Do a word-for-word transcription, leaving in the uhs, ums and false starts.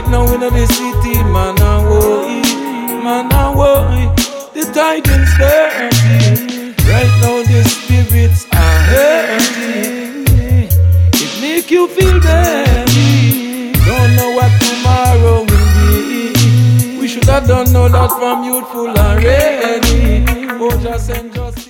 Right now in the city, man, I worry, man, I worry. The tidings dirty. Right now the spirits are hurting. It make you feel dirty. Don't know what tomorrow will be. We should have done all that from youthful already. Oh, just and just